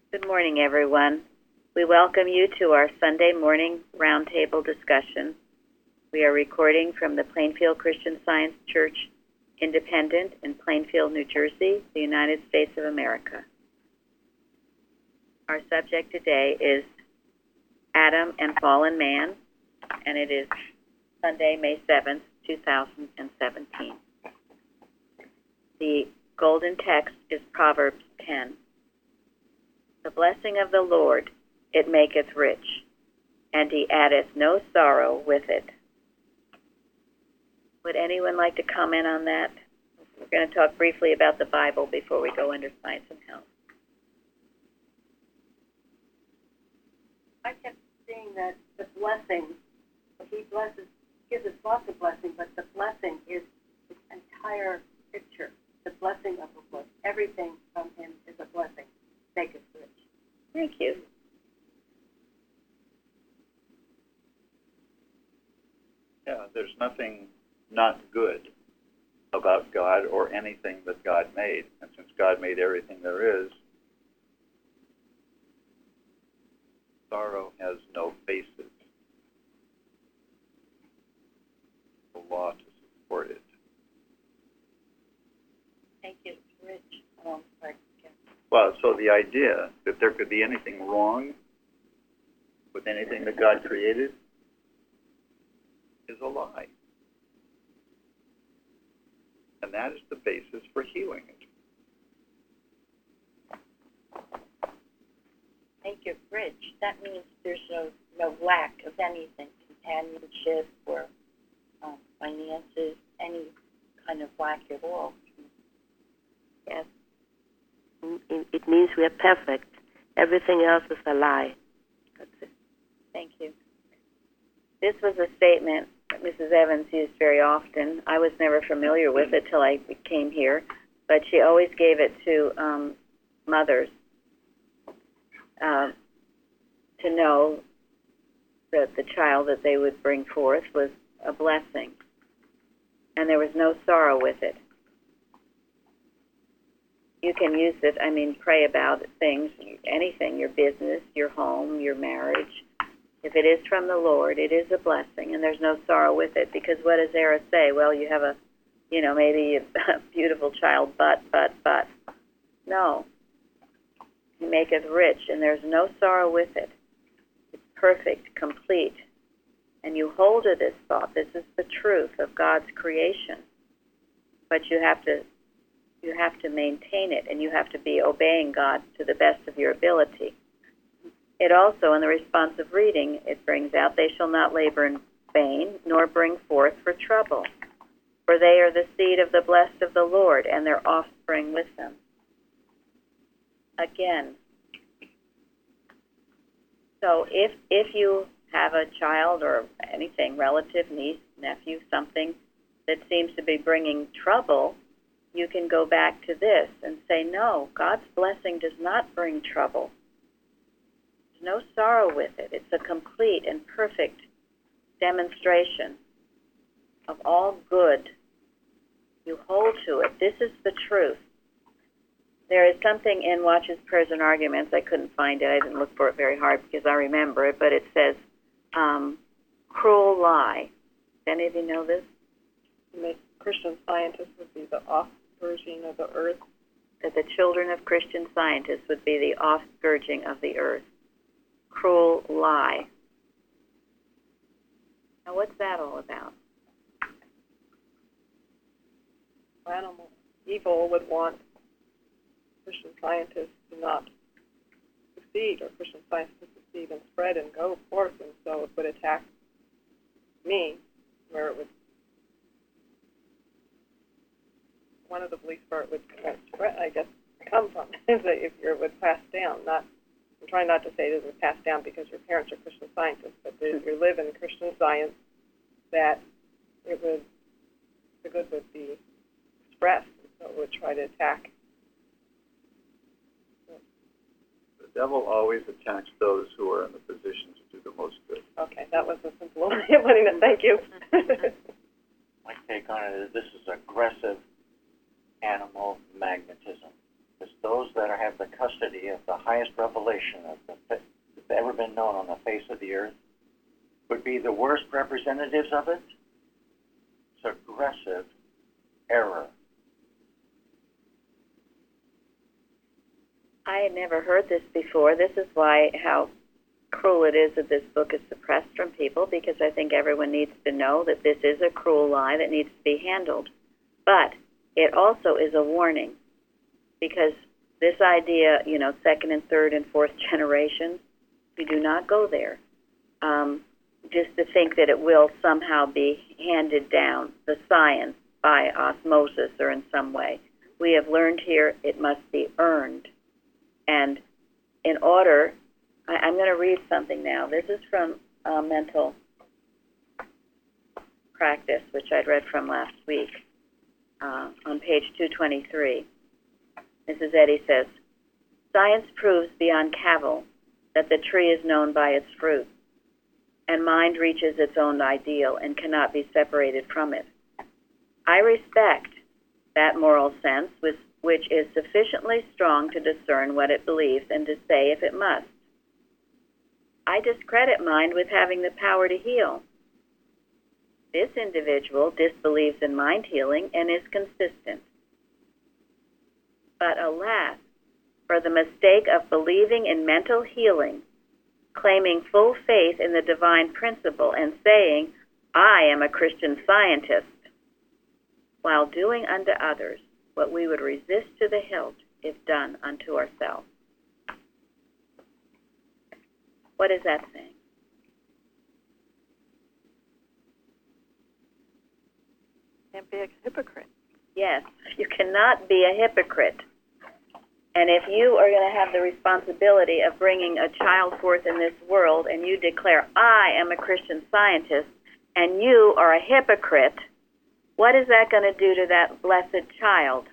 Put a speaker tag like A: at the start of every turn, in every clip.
A: Good morning, everyone. We welcome you to our Sunday morning roundtable discussion. We are recording from the Plainfield Christian Science Church Independent in Plainfield, New Jersey, the United States of America. Our subject today is Adam and Fallen Man, and it is Sunday, May 7th, 2017. The golden text is Proverbs 10. The blessing of the Lord, it maketh rich, and he addeth no sorrow with it. Would anyone like to comment on that? We're going to talk briefly about the Bible before we go into science and health.
B: I kept seeing that the blessing, he blesses, gives us lots of blessing, but the blessing is his entire picture. The blessing of the Lord. Everything from him is a blessing. Make us rich.
A: Thank you.
C: Yeah, there's nothing not good about God or anything that God made. And since God made everything there is, sorrow has no basis. The law to support it.
B: Make it rich.
C: Well, so the idea that there could be anything wrong with anything that God created is a lie. And that is the basis for healing it.
B: Make it rich. That means there's no lack of anything, companionship or finances, any kind of lack at all.
A: Yes.
B: It means we are perfect. Everything else is a lie.
A: That's it. Thank you. This was a statement that Mrs. Evans used very often. I was never familiar with it till I came here, but she always gave it to mothers to know that the child that they would bring forth was a blessing, and there was no sorrow with it. You can use it, pray about things, anything, your business, your home, your marriage. If it is from the Lord, it is a blessing, and there's no sorrow with it, because what does Zara say? Well, you have maybe a beautiful child, but. No. He maketh rich, and there's no sorrow with it. It's perfect, complete. And you hold to this thought. This is the truth of God's creation. But you have to maintain it, and you have to be obeying God to the best of your ability. It also, in the responsive reading, it brings out, they shall not labor in vain, nor bring forth for trouble. For they are the seed of the blessed of the Lord, and their offspring with them. Again, so if you have a child or anything, relative, niece, nephew, something that seems to be bringing trouble, you can go back to this and say, no, God's blessing does not bring trouble. There's no sorrow with it. It's a complete and perfect demonstration of all good. You hold to it. This is the truth. There is something in Watches, Prayers, and Arguments. I couldn't find it. I didn't look for it very hard because I remember it, but it says, cruel lie. Does any of you know this?
D: The Christian Scientists would be the offscourging of the earth.
A: That the children of Christian Scientists would be the offscourging of the earth. Cruel lie. Now, what's that all about?
D: Animal evil would want Christian Scientists to not succeed, or Christian Science to succeed and spread and go forth, and so it would attack me, where it would. One of the beliefs where it would come from is that if it would pass down, I'm trying not to say that it would pass down because your parents are Christian Scientists, but if you live in Christian Science, that the good would be expressed, so it would try to attack.
C: The devil always attacks those who are in the position to do the most good.
D: Okay, that was a simple way of putting it. Thank you.
E: My take on it is this is aggressive animal magnetism. is those that have the custody of the highest revelation that's ever been known on the face of the earth would be the worst representatives of it. It's aggressive error.
A: I had never heard this before. This is why how cruel it is that this book is suppressed from people, because I think everyone needs to know that this is a cruel lie that needs to be handled. But it also is a warning, because this idea, second and third and fourth generations, we do not go there. Just to think that it will somehow be handed down, the science, by osmosis or in some way. We have learned here it must be earned. And in order, I'm going to read something now. This is from Mental Practice, which I'd read from last week, on page 223. Mrs. Eddy says, "Science proves beyond cavil that the tree is known by its fruit, and mind reaches its own ideal and cannot be separated from it. I respect that moral sense which is sufficiently strong to discern what it believes and to say if it must. I discredit mind with having the power to heal. This individual disbelieves in mind healing and is consistent. But alas, for the mistake of believing in mental healing, claiming full faith in the divine principle and saying, 'I am a Christian Scientist,' while doing unto others what we would resist to the hilt if done unto ourselves." What is that saying?
D: Can't be a hypocrite.
A: Yes, you cannot be a hypocrite. And if you are going to have the responsibility of bringing a child forth in this world and you declare, "I am a Christian Scientist," and you are a hypocrite, what is that going to do to that blessed child?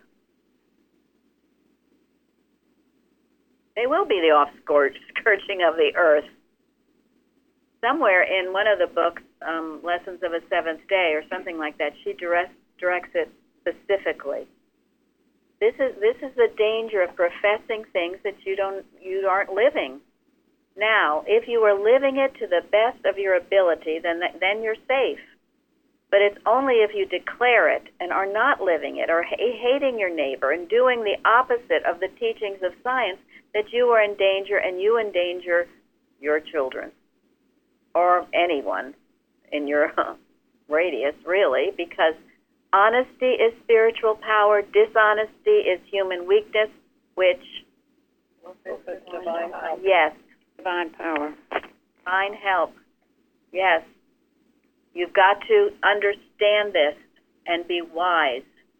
A: They will be the offscourging of the earth. Somewhere in one of the books, Lessons of a Seventh Day or something like that, she directs it specifically. This is the danger of professing things that you aren't living. Now, if you are living it to the best of your ability, then you're safe. But it's only if you declare it and are not living it, or hating your neighbor and doing the opposite of the teachings of science, that you are in danger, and you endanger your children or anyone in your radius, really, because honesty is spiritual power, dishonesty is human weakness, which,
D: Divine help.
A: yes,
F: Divine power.
A: divine help, yes. You've got to understand this and be wise.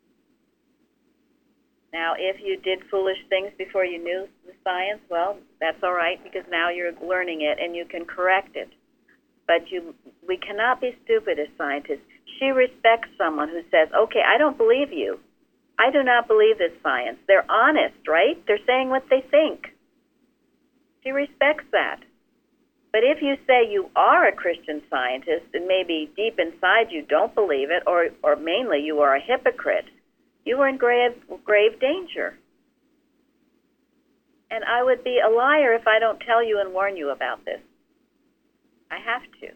A: Now, if you did foolish things before you knew the science, well, that's all right, because now you're learning it and you can correct it. But we cannot be stupid as scientists. She respects someone who says, "Okay, I don't believe you. I do not believe this science." They're honest, right? They're saying what they think. She respects that. But if you say you are a Christian Scientist and maybe deep inside you don't believe it, or mainly you are a hypocrite, you are in grave danger. And I would be a liar if I don't tell you and warn you about this. I have to.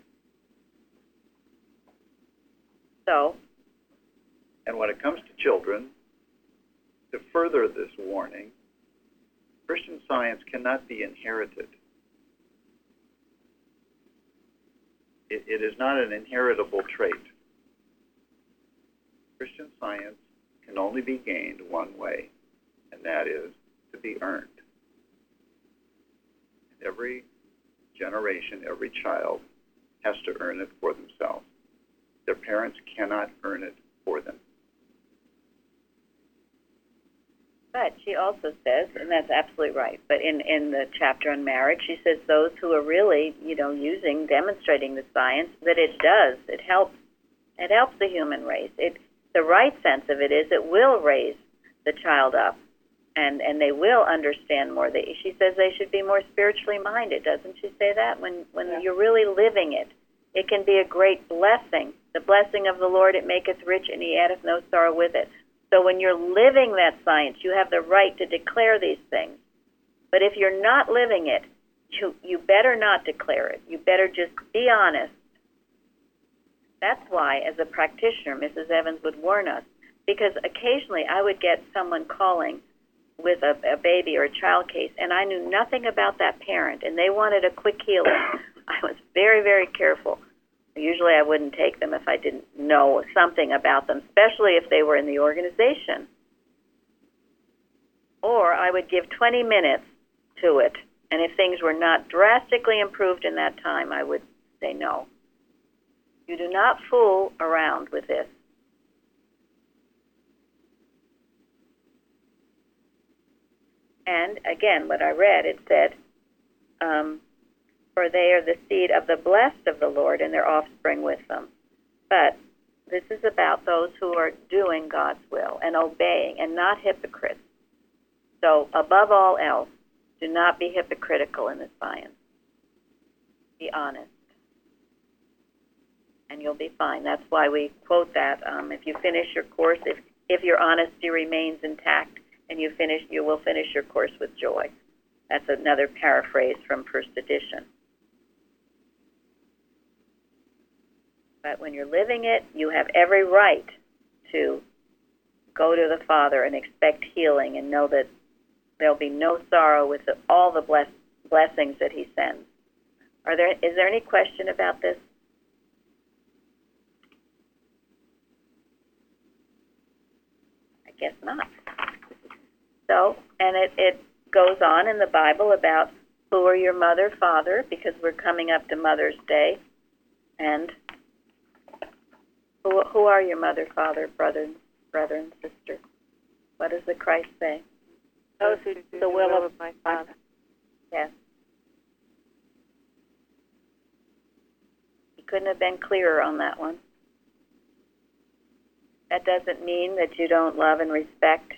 A: So.
C: And when it comes to children, to further this warning, Christian Science cannot be inherited. It is not an inheritable trait. Christian Science can only be gained one way, and that is to be earned. Every generation, every child has to earn it for themselves. Their parents cannot earn it for them.
A: But she also says, and that's absolutely right, but in the chapter on marriage, she says those who are really, demonstrating the science, that it helps the human race. The right sense of it is it will raise the child up, and they will understand more. She says they should be more spiritually minded, doesn't she say that? When you're really living it, it can be a great blessing. The blessing of the Lord, it maketh rich, and he addeth no sorrow with it. So when you're living that science, you have the right to declare these things. But if you're not living it, you better not declare it. You better just be honest. That's why, as a practitioner, Mrs. Evans would warn us, because occasionally I would get someone calling with a baby or a child case, and I knew nothing about that parent, and they wanted a quick healing. I was very, very careful. Usually I wouldn't take them if I didn't know something about them, especially if they were in the organization. Or I would give 20 minutes to it, and if things were not drastically improved in that time, I would say no. You do not fool around with this. And again, what I read, it said, for they are the seed of the blessed of the Lord, and their offspring with them. But this is about those who are doing God's will and obeying, and not hypocrites. So above all else, do not be hypocritical in this science. Be honest, and you'll be fine. That's why we quote that. If you finish your course, if your honesty remains intact, and you will finish your course with joy. That's another paraphrase from first edition. But when you're living it, you have every right to go to the Father and expect healing and know that there'll be no sorrow with all the blessings that He sends. Is there any question about this? I guess not. So, and it goes on in the Bible about who are your mother, father, because we're coming up to Mother's Day, and who are your mother, father, brother, and sister? What does the Christ say?
D: Those who do the will of my Father.
A: Yes. He couldn't have been clearer on that one. That doesn't mean that you don't love and respect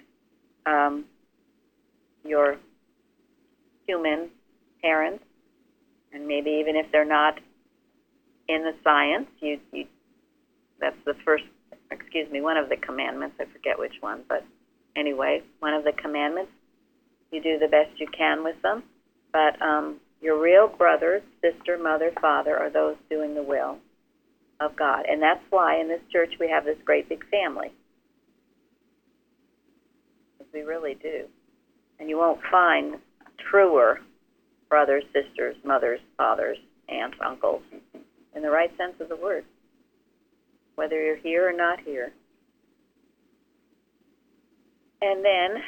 A: your human parents, and maybe even if they're not in the science, that's the first, one of the commandments. I forget which one, but anyway, one of the commandments. You do the best you can with them, but your real brother, sister, mother, father are those doing the will of God, and that's why in this church we have this great big family. We really do. And you won't find truer brothers, sisters, mothers, fathers, aunts, uncles, in the right sense of the word, whether you're here or not here. And then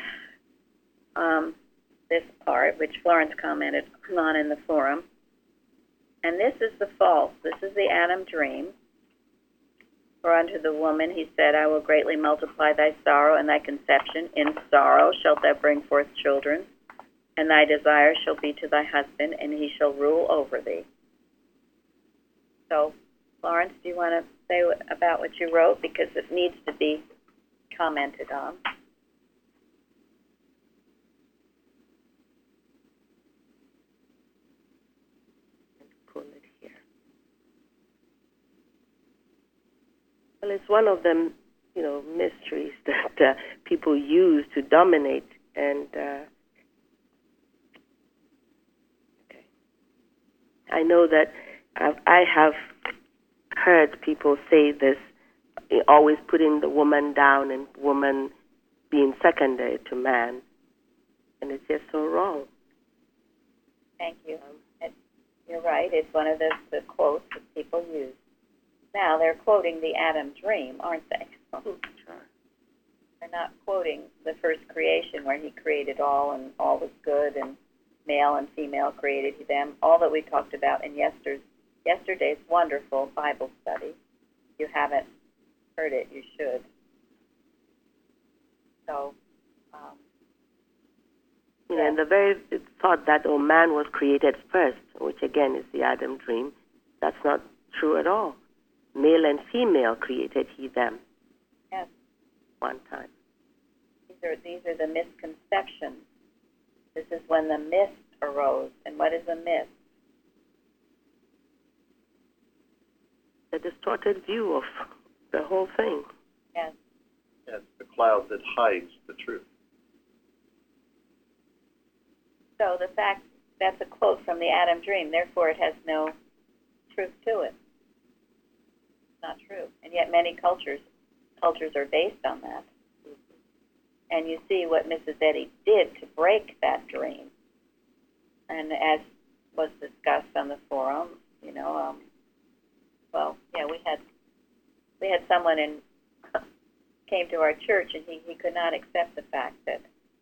A: this part, which Florence commented on in the forum, and this is the false. This is the Adam dream. For unto the woman he said, I will greatly multiply thy sorrow and thy conception. In sorrow shalt thou bring forth children, and thy desire shall be to thy husband, and he shall rule over thee. So, Florence, do you want to say about what you wrote? Because it needs to be commented on.
F: Pull it here. Well, it's one of the, mysteries that people use to dominate, and okay. I know that I have heard people say this, always putting the woman down and woman being secondary to man, and it's just so wrong.
A: Thank you. You're right. It's one of the quotes that people use. Now, they're quoting the Adam dream, aren't they?
F: Sure.
A: They're not quoting the first creation where he created all and all was good and male and female created them, all that we talked about in yesterday's wonderful Bible study. If you haven't heard it, you should. So,
F: and the very thought that man was created first, which again is the Adam dream, that's not true at all. Male and female created he them.
A: Yes.
F: One time.
A: These are the misconceptions. This is when the mist arose. And what is a mist?
F: A distorted view of the whole thing.
A: Yes.
E: Yeah,
C: That's the cloud that hides the truth.
A: So the fact, that's a quote from the Adam Dream, therefore it has no truth to it. It's not true. And yet many cultures are based on that. And you see what Mrs. Eddy did to break that dream. And as was discussed on the forum, we had someone came to our church, and he could not accept the fact that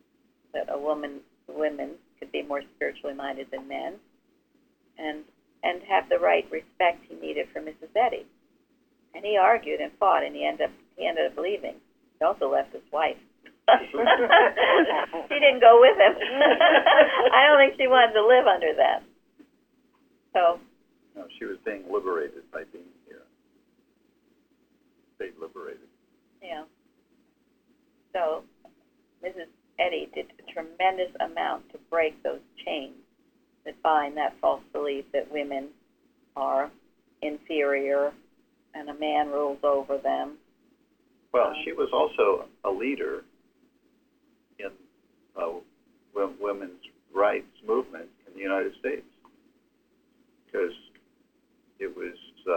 A: women could be more spiritually minded than men, and have the right respect he needed for Mrs. Eddy. And he argued and fought, and he ended up leaving. He also left his wife. She didn't go with him. I don't think she wanted to live under that. So.
C: No, she was being liberated by being here. Stayed liberated.
A: Yeah. So, Mrs. Eddy did a tremendous amount to break those chains that bind that false belief that women are inferior and a man rules over them.
C: Well, she was also a leader in women's rights movement in the United States, because it was,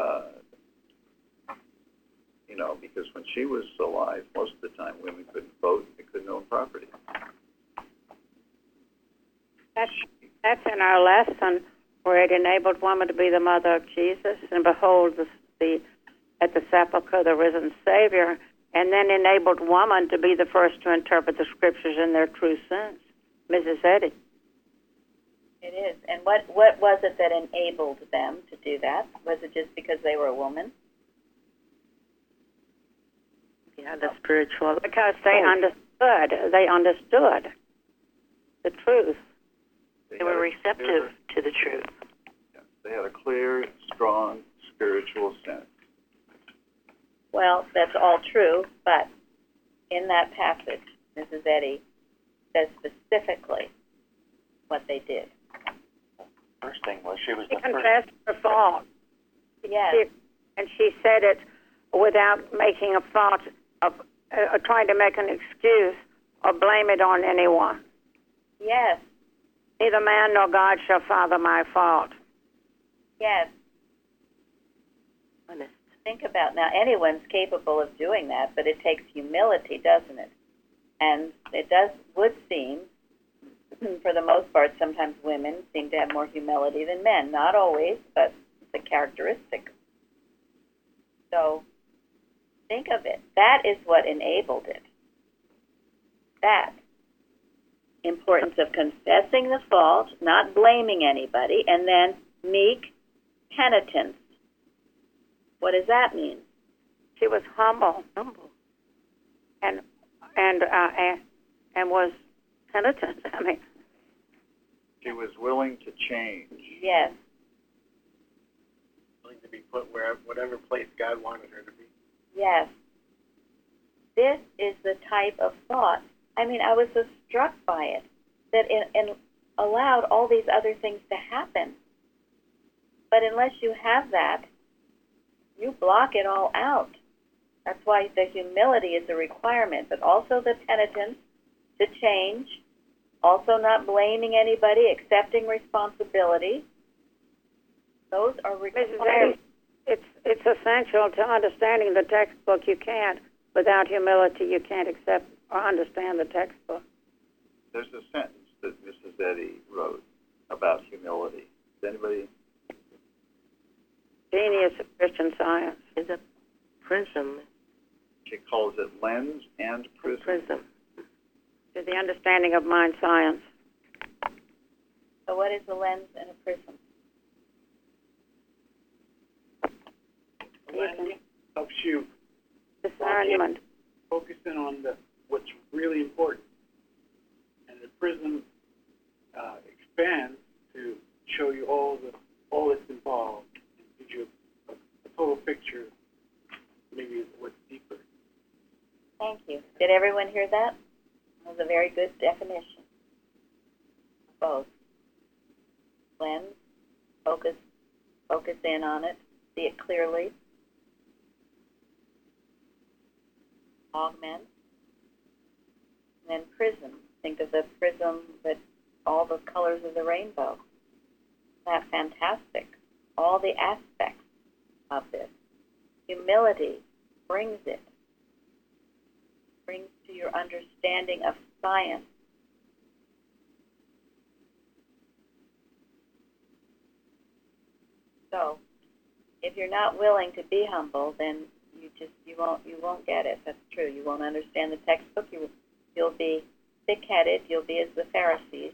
C: because when she was alive, most of the time women couldn't vote, they couldn't own property.
G: That's in our lesson where it enabled woman to be the mother of Jesus, and behold, at the sepulchre the risen Savior, and then enabled woman to be the first to interpret the scriptures in their true sense. Mrs. Eddy.
A: It is. And what was it that enabled them to do that? Was it just because they were a woman?
F: Yeah, the spiritual.
G: Because they understood. They understood the truth.
F: They were receptive to the truth.
C: Yeah, they had a clear, strong spiritual sense.
A: Well, that's all true, but in that passage, Mrs. Eddy says specifically what they did.
E: First thing was she was
G: She
E: the first.
G: confessed her fault.
A: Yes.
G: And she said it without making a fault of trying to make an excuse or blame it on anyone.
A: Yes.
G: Neither man nor God shall father my fault.
A: Yes.
F: Honest.
A: Think about, now anyone's capable of doing that, but it takes humility, doesn't it? And it would seem, for the most part, sometimes women seem to have more humility than men. Not always, but it's a characteristic. So think of it. That is what enabled it. That importance of confessing the fault, not blaming anybody, and then meek penitence. What does that mean?
G: She was humble, and was penitent. I mean,
C: She was willing to change.
A: Yes.
H: Willing to be put whatever place God wanted her to be.
A: Yes. This is the type of thought. I mean, I was so struck by it that it allowed all these other things to happen. But unless you have that, you block it all out. That's why the humility is a requirement, but also the penitence to change, also not blaming anybody, accepting responsibility. Those are required.
G: it's essential to understanding the textbook. You can't, without humility, you can't accept or understand the textbook.
C: There's a sentence that Mrs. Eddy wrote about humility. Does anybody?
G: Genius of Christian Science.
F: Is a prism.
C: She calls it lens and prism.
G: To the understanding of mind science.
A: So what is a lens and a prism?
H: Lens helps you
G: Discernment.
H: focus in on what's really important, and the prism expands to show you all that's involved and gives you a total picture, maybe what's deeper.
A: Thank you. Did everyone hear that? That was a very good definition. Both. Lens, focus in on it, see it clearly. Augment, And then prism. Think of the prism that all the colors of the rainbow. That's fantastic. All the aspects of this. Humility brings it. Brings to your understanding of science. So, if you're not willing to be humble, then you won't get it. That's true. You won't understand the textbook. You'll be thick-headed. You'll be as the Pharisees,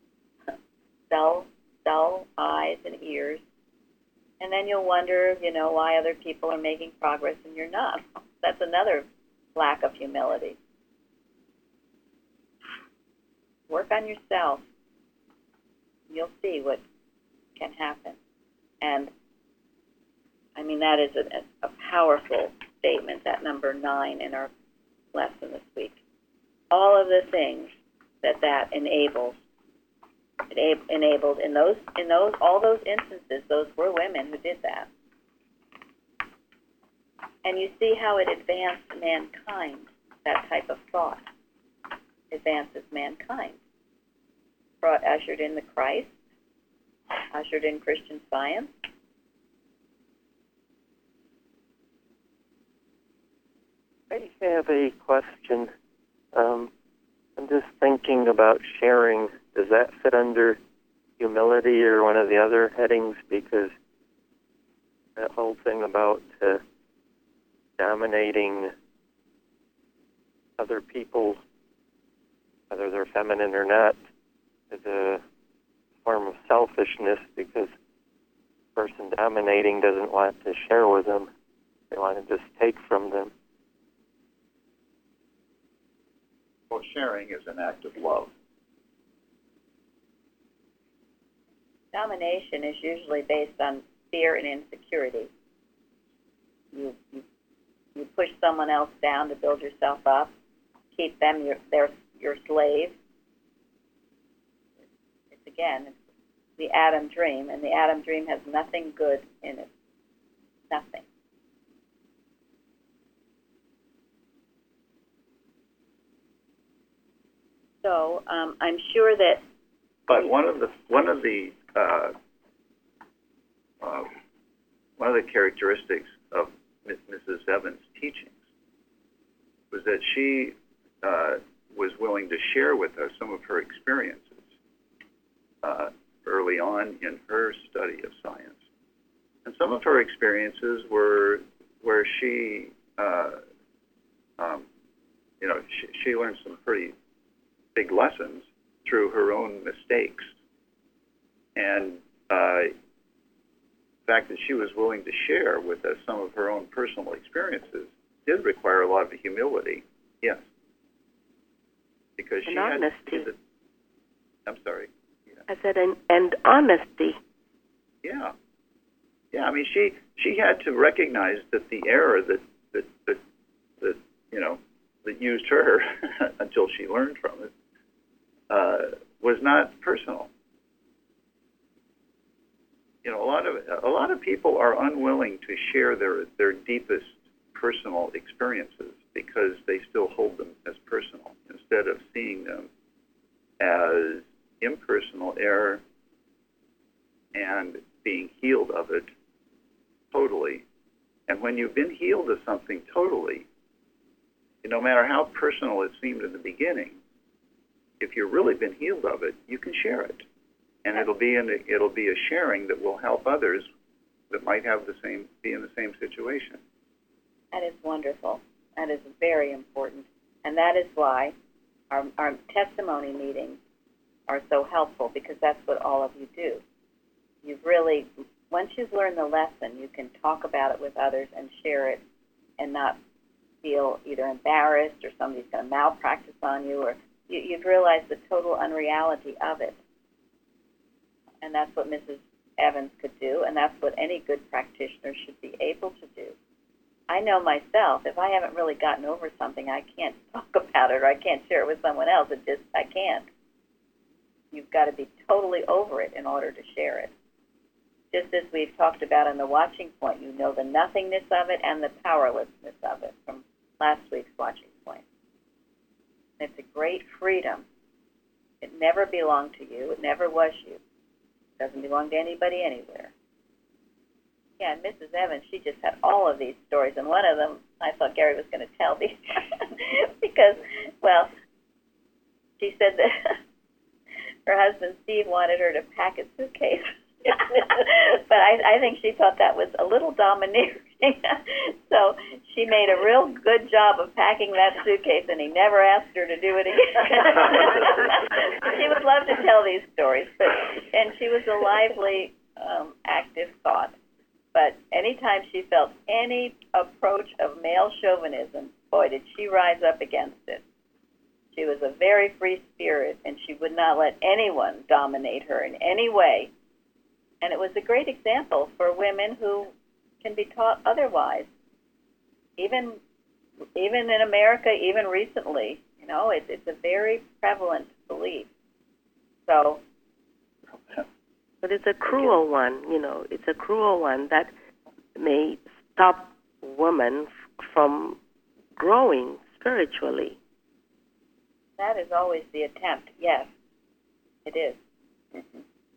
A: dull eyes and ears, and then you'll wonder, why other people are making progress and you're not. That's another lack of humility. Work on yourself. You'll see what can happen. And that is a powerful statement, that number 9 in our lesson this week. All of the things that enabled in all those instances, those were women who did that. And you see how it advanced mankind, that type of thought advances mankind. Ushered in the Christ, ushered in Christian Science.
I: I have a question. I'm just thinking about sharing. Does that fit under humility or one of the other headings? Because that whole thing about dominating other people, whether they're feminine or not, is a form of selfishness, because the person dominating doesn't want to share with them. They want to just take from them.
C: Well, sharing is an act of love.
A: Domination is usually based on fear and insecurity. You push someone else down to build yourself up, keep them your slave. It's the Adam dream, and the Adam dream has nothing good in it. Nothing. So I'm sure that.
C: But one of the characteristics of Mrs. Evans' teachings was that she was willing to share with us some of her experiences early on in her study of science, and some of her experiences were where she she learned some pretty big lessons through her own mistakes. And the fact that she was willing to share with us some of her own personal experiences did require a lot of humility, yes. Because she had
F: honesty.
C: I'm sorry. Yeah.
F: I said, and honesty.
C: Yeah. Yeah, she had to recognize that the error that used her until she learned from it was not personal. A lot of people are unwilling to share their deepest personal experiences because they still hold them as personal instead of seeing them as impersonal error and being healed of it totally. And when you've been healed of something totally, no matter how personal it seemed in the beginning, if you've really been healed of it, you can share it, and it'll be a sharing that will help others that might be in the same situation.
A: That is wonderful. That is very important, and that is why our testimony meetings are so helpful, because that's what all of you do. You've really, once you've learned the lesson, you can talk about it with others and share it, and not feel either embarrassed or somebody's going to malpractice on you, or you've realized the total unreality of it. And that's what Mrs. Evans could do, and that's what any good practitioner should be able to do. I know myself, if I haven't really gotten over something, I can't talk about it, or I can't share it with someone else. I can't. You've got to be totally over it in order to share it. Just as we've talked about in the watching point, you know the nothingness of it and the powerlessness of it from last week's watching point. It's a great freedom. It never belonged to you. It never was you. It doesn't belong to anybody anywhere. Yeah, and Mrs. Evans, she just had all of these stories, and one of them I thought Gary was going to tell these because, well, she said that her husband Steve wanted her to pack a suitcase. But I think she thought that was a little domineering. So she made a real good job of packing that suitcase, and he never asked her to do it again. She would love to tell these stories, and she was a lively, active thought. But anytime she felt any approach of male chauvinism, boy, did she rise up against it. She was a very free spirit, and she would not let anyone dominate her in any way. And it was a great example for women who can be taught otherwise. Even in America, even recently, it's a very prevalent belief. So,
F: but it's a cruel one, It's a cruel one that may stop women from growing spiritually.
A: That is always the attempt. Yes, it is. Mm-hmm.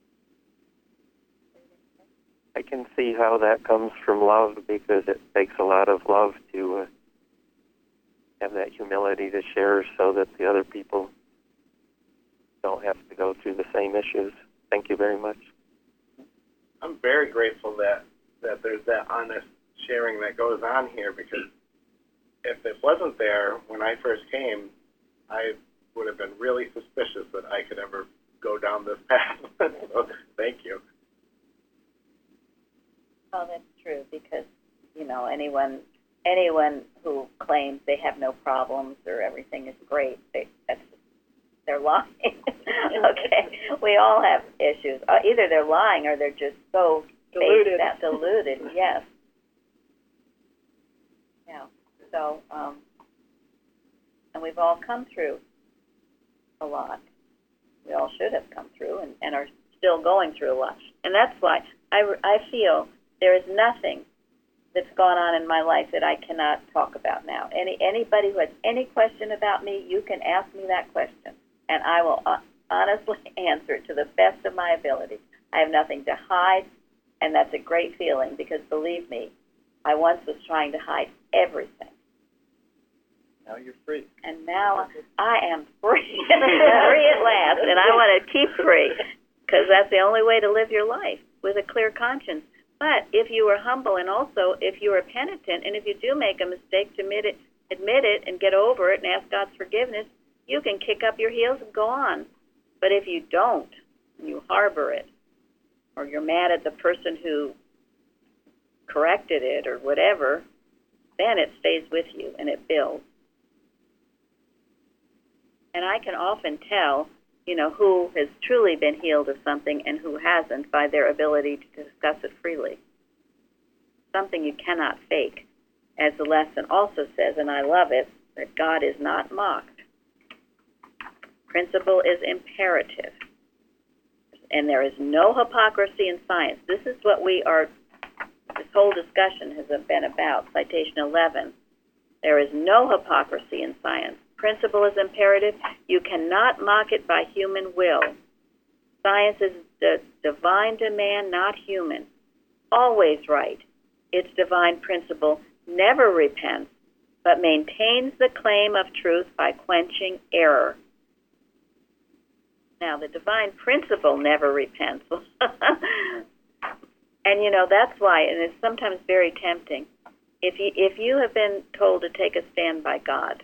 I: I can see how that comes from love, because it takes a lot of love to have that humility to share so that the other people don't have to go through the same issues. Thank you very much.
J: I'm very grateful that there's that honest sharing that goes on here, because if it wasn't there when I first came, I would have been really suspicious that I could ever go down this path. So thank you.
A: Oh, that's true, because, anyone who claims they have no problems or everything is great, they're lying. Okay, we all have issues. Either they're lying or they're just so
D: deluded.
A: Deluded, yes. Yeah, so, and we've all come through a lot. We all should have come through and are still going through a lot. And that's why I feel there is nothing that's gone on in my life that I cannot talk about now. Anybody who has any question about me, you can ask me that question, and I will honestly answer it to the best of my ability. I have nothing to hide, and that's a great feeling, because believe me, I once was trying to hide everything.
C: Now you're free.
A: And now I am free. Free at last, and I want to keep free, because that's the only way to live your life, with a clear conscience. But if you are humble, and also if you are penitent, and if you do make a mistake, to admit it and get over it and ask God's forgiveness, you can kick up your heels and go on. But if you don't, and you harbor it, or you're mad at the person who corrected it or whatever, then it stays with you and it builds. And I can often tell, who has truly been healed of something and who hasn't by their ability to discuss it freely. Something you cannot fake. As the lesson also says, and I love it, that God is not mocked. Principle is imperative. And there is no hypocrisy in science. This is what this whole discussion has been about, citation 11. There is no hypocrisy in science. Principle is imperative. You cannot mock it by human will. Science is the divine demand, not human. Always right. Its divine principle never repents, but maintains the claim of truth by quenching error. Now, the divine principle never repents. And, that's why, and it's sometimes very tempting, if you have been told to take a stand by God,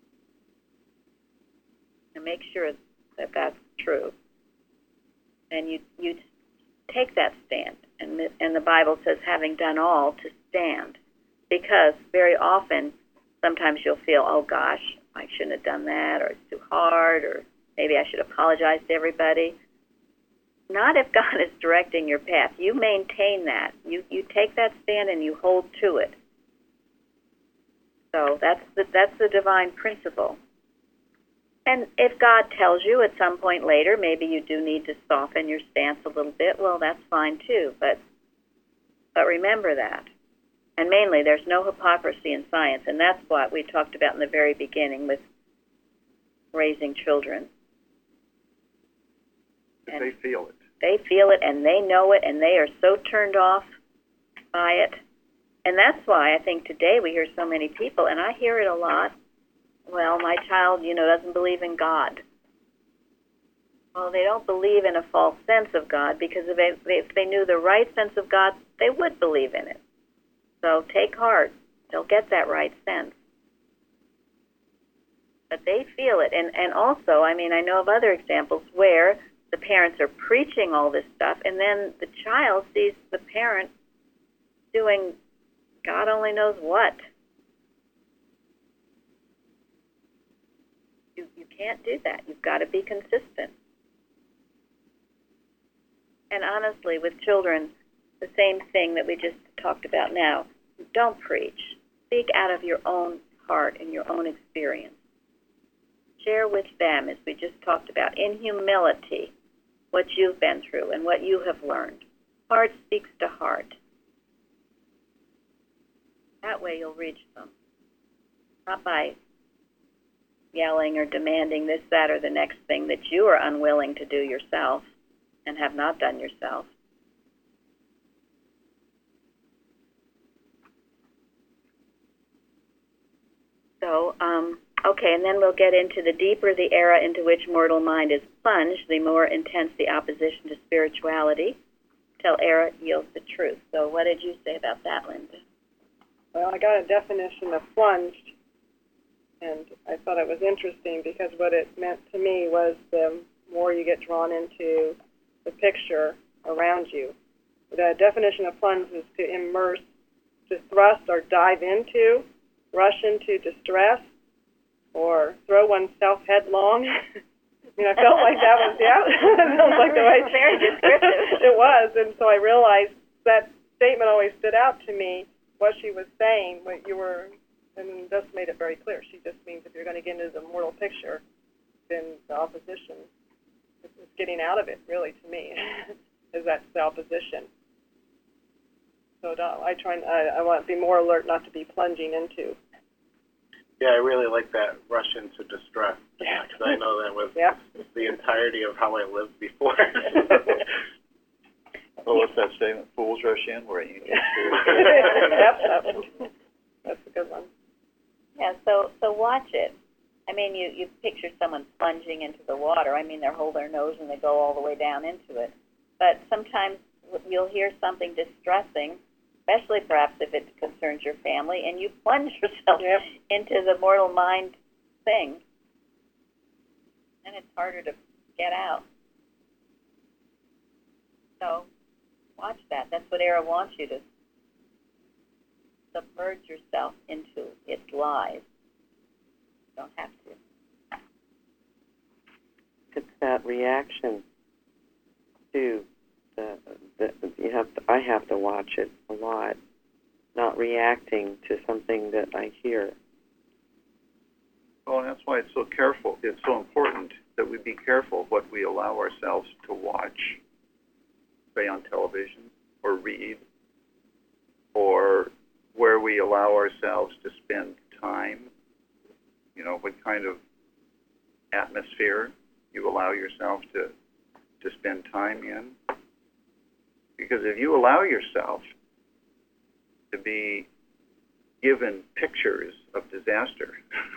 A: and make sure that that's true, and you take that stand, and the Bible says, having done all, to stand, because very often, sometimes you'll feel, oh gosh, I shouldn't have done that, or it's too hard, or maybe I should apologize to everybody. Not if God is directing your path. You maintain that. You take that stand and you hold to it. So that's the divine principle. And if God tells you at some point later, maybe you do need to soften your stance a little bit, well, that's fine too. But remember that. And mainly, there's no hypocrisy in science, and that's what we talked about in the very beginning with raising children.
C: But they feel it.
A: They feel it, and they know it, and they are so turned off by it. And that's why I think today we hear so many people, and I hear it a lot, well, my child, doesn't believe in God. Well, they don't believe in a false sense of God, because if they knew the right sense of God, they would believe in it. So take heart. They'll get that right sense. But they feel it. And also, I know of other examples where the parents are preaching all this stuff, and then the child sees the parent doing God only knows what. You can't do that. You've got to be consistent. And honestly, with children, the same thing that we just talked about now. Don't preach. Speak out of your own heart and your own experience. Share with them, as we just talked about, in humility, what you've been through and what you have learned. Heart speaks to heart. That way you'll reach them. Not by yelling or demanding this, that, or the next thing that you are unwilling to do yourself and have not done yourself. So, okay, and then we'll get into the deeper the era into which mortal mind is plunged, the more intense the opposition to spirituality, till error yields the truth. So what did you say about that, Linda?
D: Well, I got a definition of plunged, and I thought it was interesting because what it meant to me was the more you get drawn into the picture around you. The definition of plunge is to immerse, to thrust or dive into, rush into distress, or throw oneself headlong. I felt like that was, that sounds like the way.
A: Very descriptive.
D: It was, and so I realized that statement always stood out to me, what she was saying, what you were, and just made it very clear. She just means if you're going to get into the mortal picture, then the opposition is getting out of it, really, to me, is that's the opposition. So I want to be more alert not to be plunging into.
J: Yeah, I really like that rush into distress, because I know that was the entirety of how I lived before.
C: Well, what's that statement? Fools rush in where you get
D: Yep, that's a good one.
A: Yeah, so watch it. You picture someone plunging into the water. They hold their nose and they go all the way down into it. But sometimes you'll hear something distressing, especially perhaps if it concerns your family, and you plunge yourself into the mortal mind thing. And it's harder to get out. So watch that. That's what Era wants you to submerge yourself into its lies. You don't have to.
K: It's that reaction to I have to watch it a lot, not reacting to something that I hear.
C: Well, and that's why it's so careful. It's so important that we be careful what we allow ourselves to watch, say on television, or read, or where we allow ourselves to spend time. What kind of atmosphere you allow yourself to spend time in. Because if you allow yourself to be given pictures of disaster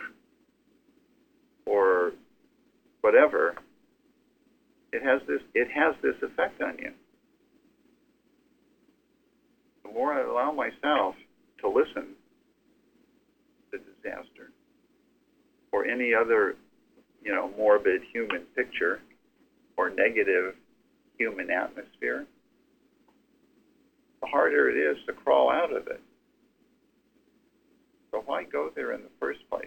C: or whatever, it has this effect on you. The more I allow myself to listen to disaster or any other, morbid human picture or negative human atmosphere, the harder it is to crawl out of it. So why go there in the first place?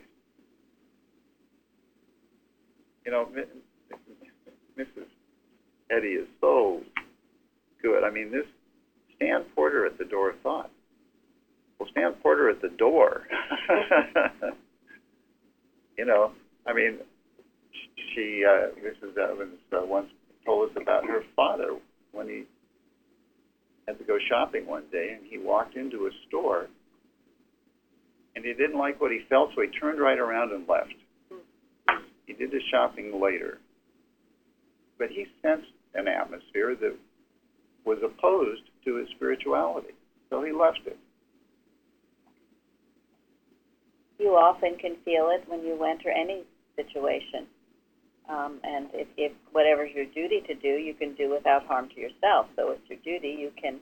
C: Mrs. Eddy is so good. This Stan Porter at the Door of Thought. Well, Stan Porter at the door. She, Mrs. Evans once told us about her father when he had to go shopping one day, and he walked into a store, and he didn't like what he felt, so he turned right around and left. He did his shopping later. But he sensed an atmosphere that was opposed to his spirituality. So he left it.
A: You often can feel it when you enter any situation. And if whatever's your duty to do, you can do without harm to yourself. So it's your duty.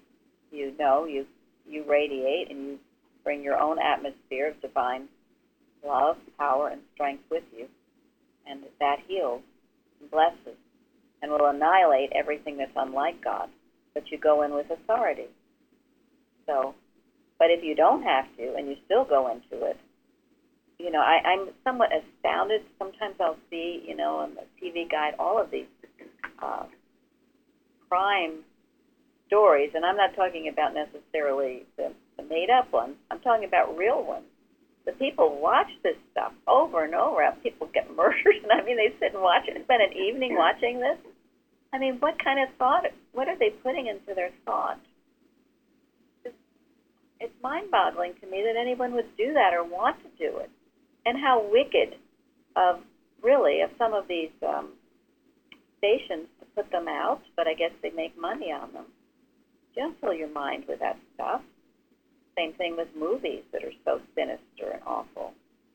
A: You radiate and you bring your own atmosphere of divine love, power, and strength with you. And that heals and blesses and will annihilate everything that's unlike God. But you go in with authority. So, but if you don't have to and you still go into it, you know, I'm somewhat astounded. Sometimes I'll see, you know, on the TV guide, all of these crime stories, and I'm not talking about necessarily the made-up ones. I'm talking about real ones. The people watch this stuff over and over. People get murdered, and I mean, they sit and watch it. Spend an evening watching this. I mean, what kind of thought? What are they putting into their thought? It's mind-boggling to me that anyone would do that or want to do it. And how wicked of some of these stations to put them out, but I guess they make money on them. You don't fill your mind with that stuff. Same thing with movies that are so sinister and awful.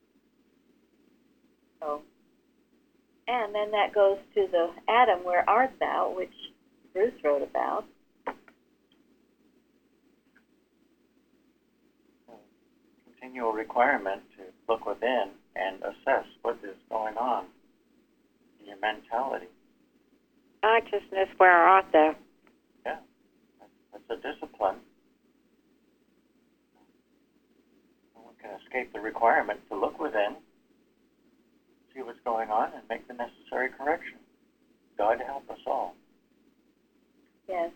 A: So, and then that goes to the Adam, where art thou, which Bruce wrote about.
E: Continual requirement to look within and assess what is going on in your mentality.
G: Consciousness, where art thou?
E: Yeah, that's a discipline. No one can escape the requirement to look within, see what's going on, and make the necessary correction. God help us all.
A: Yes.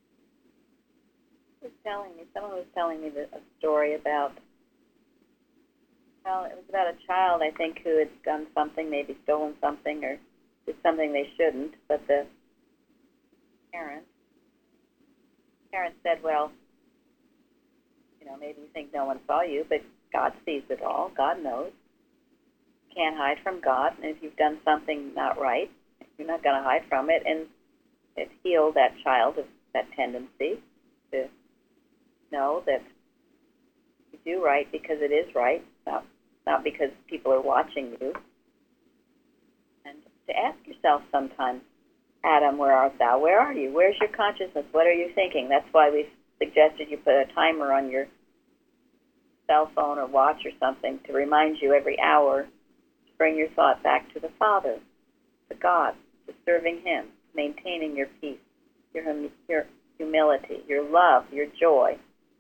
A: Someone was telling me a story about, well, it was about a child, I think, who had done something, maybe stolen something or did something they shouldn't, but the parent said, well, you know, maybe you think no one saw you, but God sees it all. God knows. You can't hide from God, and if you've done something not right, you're not going to hide from it, and it healed that child of that tendency to know that you do right because it is right, not because people are watching you. And to ask yourself sometimes, Adam, where art thou? Where are you? Where's your consciousness? What are you thinking? That's why we've suggested you put a timer on your cell phone or watch or something to remind you every hour to bring your thought back to the Father, to God, to serving Him, maintaining your peace, your humility, your love, your joy.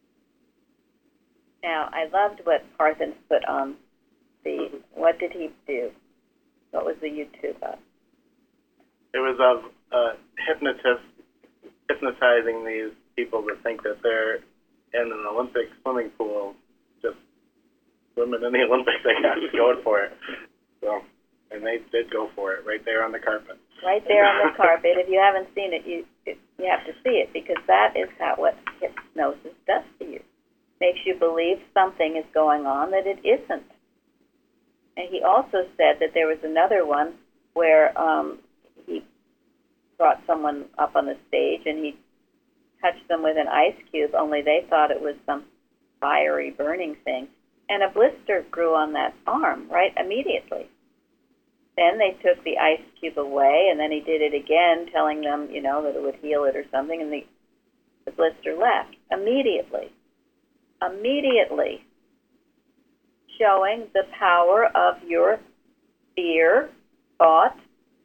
A: Now, I loved what Parthens put on what did he do? What was the YouTube of?
J: It was of hypnotist hypnotizing these people that think that they're in an Olympic swimming pool, just swimming in the Olympics, I guess, going for it. So, and they did go for it right there on the carpet.
A: Right there on the carpet. If you haven't seen it, you have to see it, because that is what hypnosis does to you. Makes you believe something is going on that it isn't. And he also said that there was another one where he brought someone up on the stage and he touched them with an ice cube, only they thought it was some fiery burning thing. And a blister grew on that arm, right, immediately. Then they took the ice cube away, and then he did it again, telling them, you know, that it would heal it or something, and the blister left immediately. Immediately. Showing the power of your fear, thought.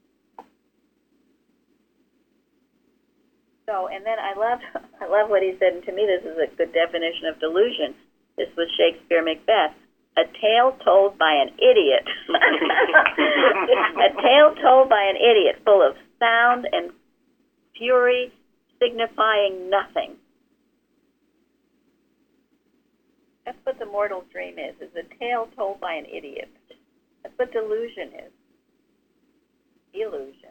A: So, and then I love what he said, and to me this is a good definition of delusion. This was Shakespeare Macbeth. A tale told by an idiot. A tale told by an idiot, full of sound and fury, signifying nothing. That's what the mortal dream is a tale told by an idiot. That's what delusion is. Illusion.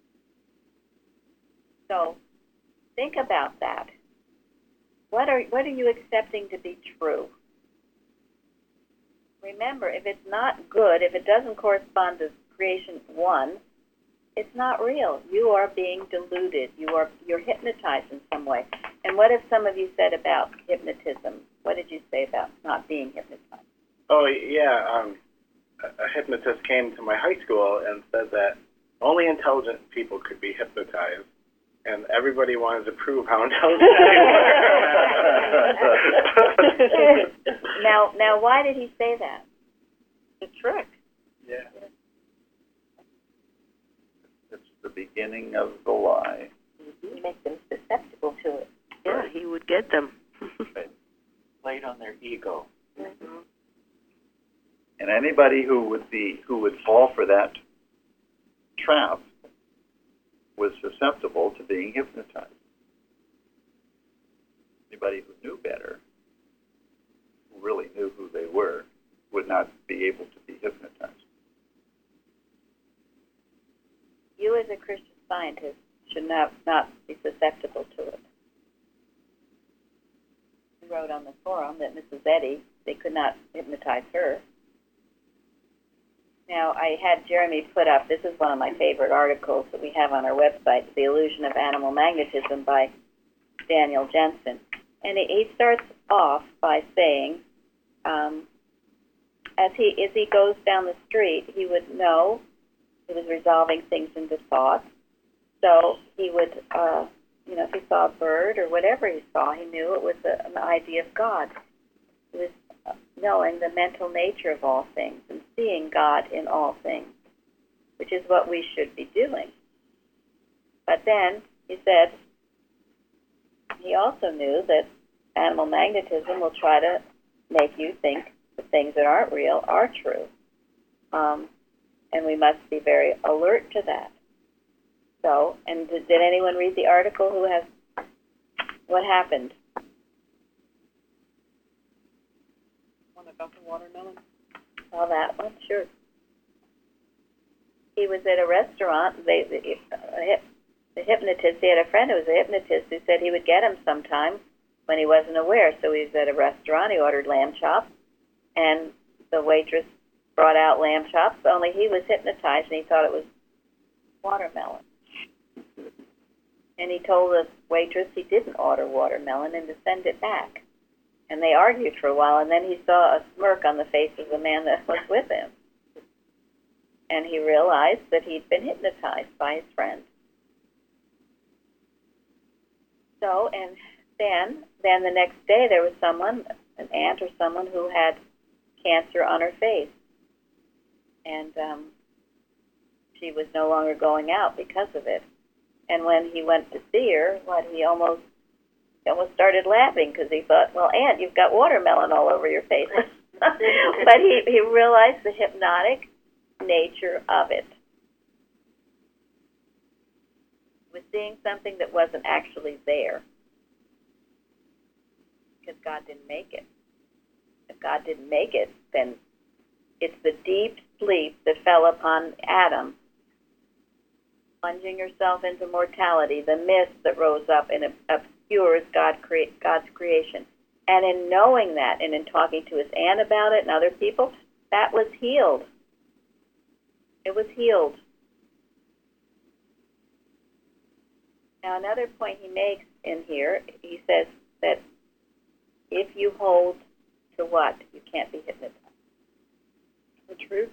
A: So, think about that. What are you accepting to be true? Remember, if it's not good, if it doesn't correspond to creation one, it's not real. You are being deluded. You're hypnotized in some way. And what have some of you said about hypnotism? What did you say about not being hypnotized?
J: Oh, yeah. A hypnotist came to my high school and said that only intelligent people could be hypnotized, and everybody wanted to prove how intelligent they were.
A: Now, why did he say that? It's a trick.
J: Yeah.
C: It's the beginning of the lie.
A: He makes them susceptible to it.
F: Yeah, he would get them.
E: Played on their ego.
A: Mm-hmm.
C: And anybody who would fall for that trap was susceptible to being hypnotized. Anybody who knew better, who really knew who they were, would not be able to be hypnotized.
A: You as a Christian Scientist should not be susceptible to it. You wrote on the forum that Mrs. Eddy, they could not hypnotize her. Now, I had Jeremy put up, this is one of my favorite articles that we have on our website, The Illusion of Animal Magnetism by Daniel Jensen. And he starts off by saying, as he goes down the street, he would know he was resolving things into thoughts. So he would, if he saw a bird or whatever he saw, he knew it was an idea of God. He was knowing the mental nature of all things and seeing God in all things, which is what we should be doing. But then he said he also knew that animal magnetism will try to make you think the things that aren't real are true. And we must be very alert to that. So, and did anyone read the article who has, what happened?
D: One about the watermelon?
A: Oh, that one? Sure. He was at a restaurant. The hypnotist, he had a friend who was a hypnotist who said he would get him sometime when he wasn't aware. So he was at a restaurant. He ordered lamb chops, and the waitress brought out lamb chops, only he was hypnotized, and he thought it was watermelon. And he told the waitress he didn't order watermelon and to send it back. And they argued for a while, and then he saw a smirk on the face of the man that was with him. And he realized that he'd been hypnotized by his friend. So, and then the next day there was someone, an aunt or someone, who had cancer on her face. And she was no longer going out because of it. And when he went to see her, he almost started laughing because he thought, well, Aunt, you've got watermelon all over your face. But he realized the hypnotic nature of it. He was seeing something that wasn't actually there because God didn't make it. If God didn't make it, then it's the deep sleep that fell upon Adam, plunging yourself into mortality, the mist that rose up and obscures God's creation. And in knowing that, and in talking to his aunt about it and other people, that was healed. It was healed. Now, another point he makes in here, he says that if you hold to what? You can't be hypnotized. The truth?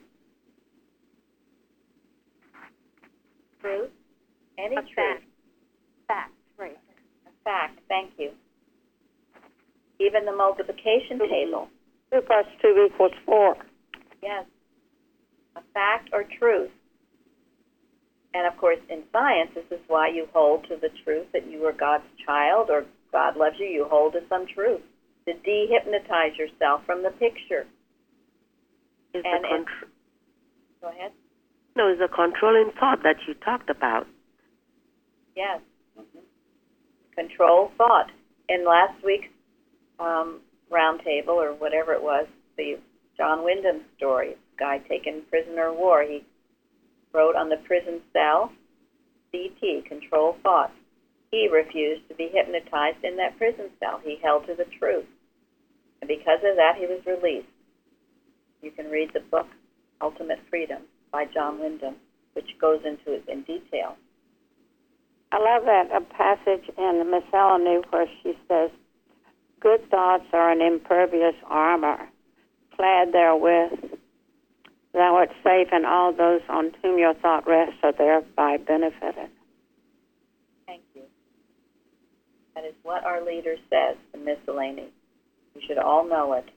A: Truth? Any truth?
G: Fact, right.
A: A fact, thank you. Even the multiplication table.
G: 2 + 2 = 4.
A: Yes. A fact or truth. And of course, in science, this is why you hold to the truth that you are God's child or God loves you. You hold to some truth to dehypnotize yourself from the picture.
F: Go
A: ahead.
F: No, it's a controlling thought that you talked about.
A: Yes. Mm-hmm. Control thought. In last week's roundtable, or whatever it was, the John Wyndham story, guy taken prisoner of war, he wrote on the prison cell, CT, control thought. He refused to be hypnotized in that prison cell. He held to the truth. And because of that, he was released. You can read the book, Ultimate Freedom. by John Wyndham, which goes into it in detail.
G: I love that a passage in Miscellany where she says, "Good thoughts are an impervious armor, clad therewith. Thou art safe, and all those on whom your thought rests are thereby benefited."
A: Thank you. That is what our leader says in Miscellany. You should all know it.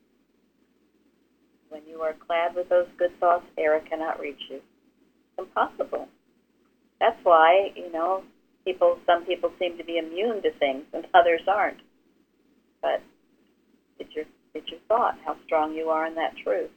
A: When you are clad with those good thoughts, error cannot reach you. It's impossible. That's why, some people seem to be immune to things and others aren't. But it's your thought, how strong you are in that truth.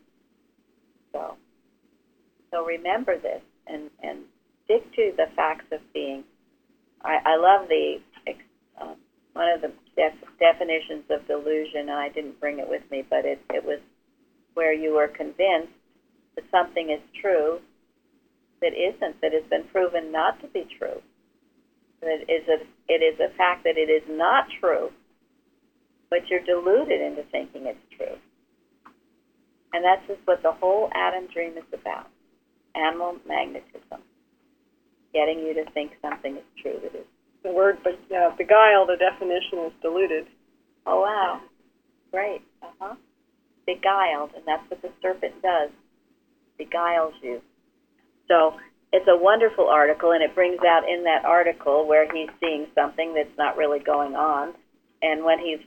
A: So remember this and stick to the facts of being. I love one of the definitions of delusion, and I didn't bring it with me, but it was where you are convinced that something is true that isn't, that has been proven not to be true. That it is a fact that it is not true, but you're deluded into thinking it's true. And that's just what the whole Adam dream is about. Animal magnetism. Getting you to think something is true that is.
D: The word, beguile, the definition is deluded.
A: Oh, wow. Great. Beguiled, and that's what the serpent does. Beguiles you. So it's a wonderful article, and it brings out in that article where he's seeing something that's not really going on. And when he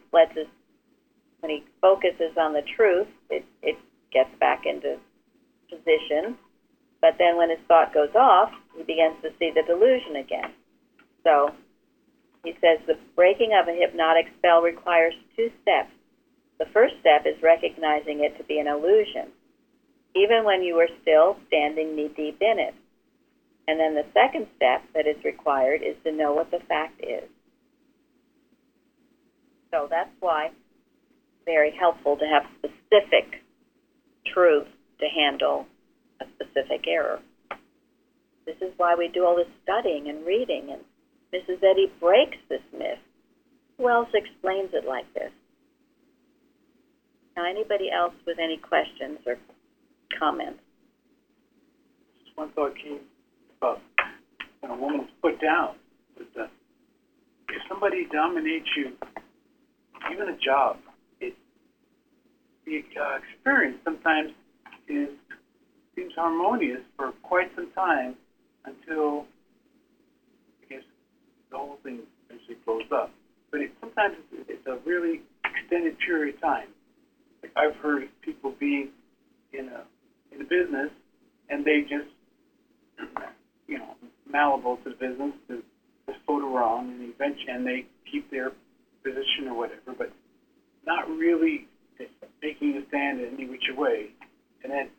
A: focuses on the truth, it gets back into position. But then when his thought goes off, he begins to see the delusion again. So he says the breaking of a hypnotic spell requires 2 steps. The first step is recognizing it to be an illusion, even when you are still standing knee-deep in it. And then the second step that is required is to know what the fact is. So that's why it's very helpful to have specific truth to handle a specific error. This is why we do all this studying and reading, and Mrs. Eddy breaks this myth. Who else explains it like this? Now, anybody else with any questions or comments?
H: Just one thought came about when a woman's put down. If somebody dominates you, even a job, the experience sometimes seems harmonious for quite some time until, I guess, the whole thing eventually blows up. But sometimes it's a really extended period of time. Like I've heard of people being in a business and they just, malleable to the business to float around and they keep their position or whatever, but not really making a stand in any which way. And then,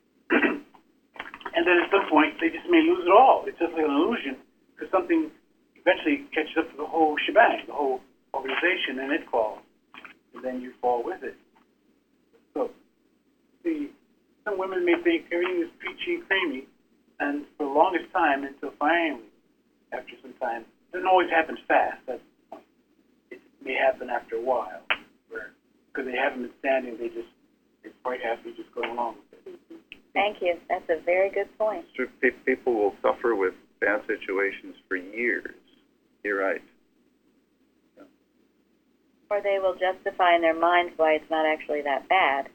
H: and then at some point they just may lose it all. It's just like an illusion because something eventually catches up to the whole shebang, the whole organization, and it falls. And then you fall with it. So, some women may think everything is peachy and creamy, and for the longest time, until finally, after some time, it doesn't always happen fast. That's the point. It may happen after a while, because they haven't been standing, they're quite happy just going along with it.
A: Thank you. That's a very good point.
C: People will suffer with bad situations for years. You're right. Yeah.
A: Or they will justify in their minds why it's not actually that bad.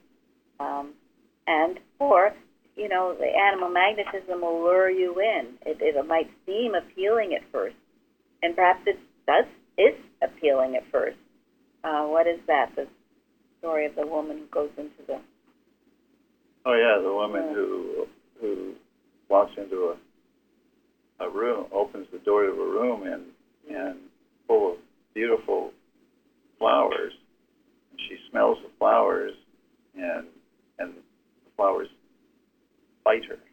A: The animal magnetism will lure you in. It might seem appealing at first, and perhaps it is appealing at first. What is that? The story of the woman who goes into the...
C: Oh yeah, the woman who walks into a room, opens the door to a room and full of beautiful flowers. And she smells the flowers, and the flowers bite her,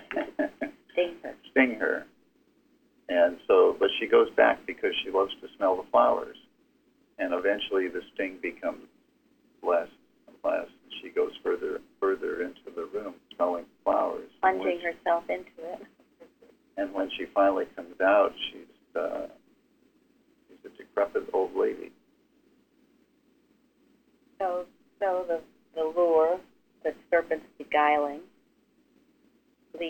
C: sting her. And so, but she goes back because she loves to smell the flowers. And eventually the sting becomes less and less. And she goes further and further into the room, smelling flowers.
A: Plunging herself into it.
C: And when she finally comes out, she's a decrepit old lady. So the lure, the serpent's beguiling,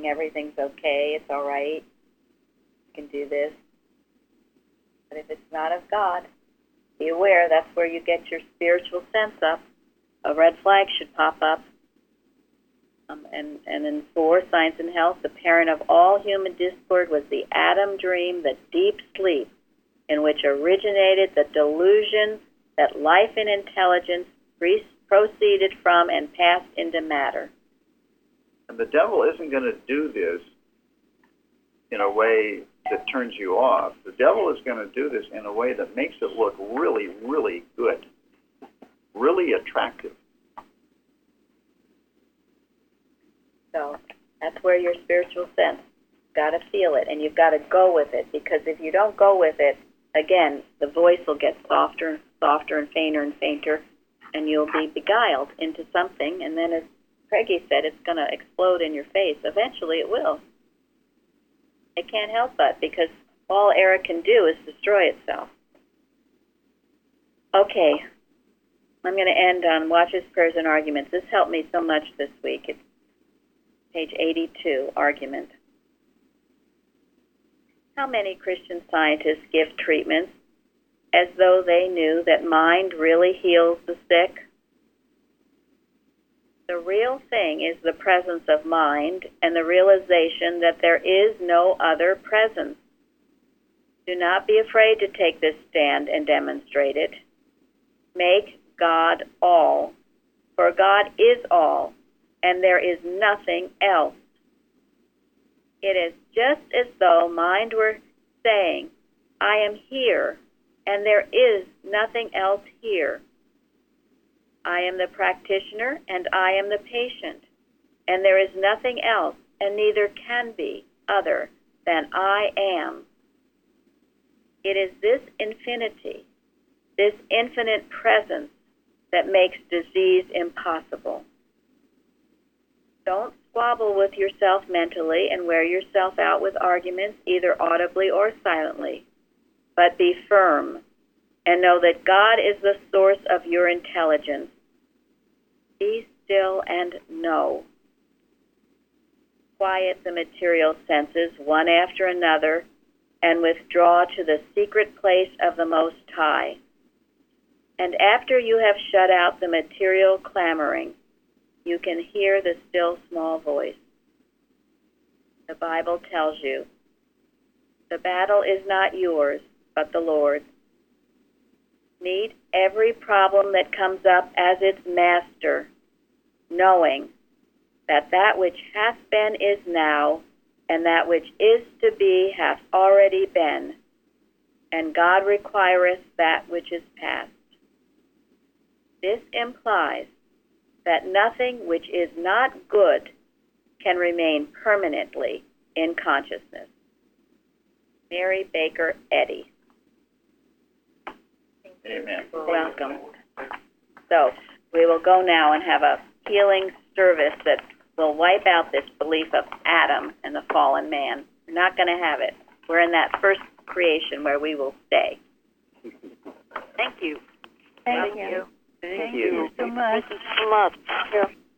A: everything's okay, it's all right, you can do this. But if it's not of God, be aware that's where you get your spiritual sense up. A red flag should pop up. And in 4, Science and Health, the parent of all human discord was the Adam dream, the deep sleep, in which originated the delusion that life and intelligence proceeded from and passed into matter.
C: And the devil isn't going to do this in a way that turns you off. The devil is going to do this in a way that makes it look really, really good, really attractive.
A: So that's where your spiritual sense, got to feel it, and you've got to go with it, because if you don't go with it, again, the voice will get softer and softer and fainter, and you'll be beguiled into something, and then as Craigie said, it's going to explode in your face. Eventually it will. It can't help but, because all error can do is destroy itself. Okay, I'm going to end on Watches, Prayers, and Arguments. This helped me so much this week. It's page 82, Argument. How many Christian scientists give treatments as though they knew that mind really heals the sick? The real thing is the presence of mind and the realization that there is no other presence. Do not be afraid to take this stand and demonstrate it. Make God all, for God is all, and there is nothing else. It is just as though mind were saying, I am here, and there is nothing else here. I am the practitioner, and I am the patient, and there is nothing else, and neither can be other than I am. It is this infinity, this infinite presence, that makes disease impossible. Don't squabble with yourself mentally and wear yourself out with arguments, either audibly or silently, but be firm and know that God is the source of your intelligence. Be still and know. Quiet the material senses one after another and withdraw to the secret place of the Most High. And after you have shut out the material clamoring, you can hear the still small voice. The Bible tells you, the battle is not yours, but the Lord's. Meet every problem that comes up as its master, knowing that that which hath been is now, and that which is to be hath already been, and God requireth that which is past. This implies that nothing which is not good can remain permanently in consciousness. Mary Baker Eddy.
C: Amen.
A: Welcome. So we will go now and have a healing service that will wipe out this belief of Adam and the fallen man. We're not going to have it. We're in that first creation where we will stay. Thank you.
G: Thank you.
C: Thank you
G: so much.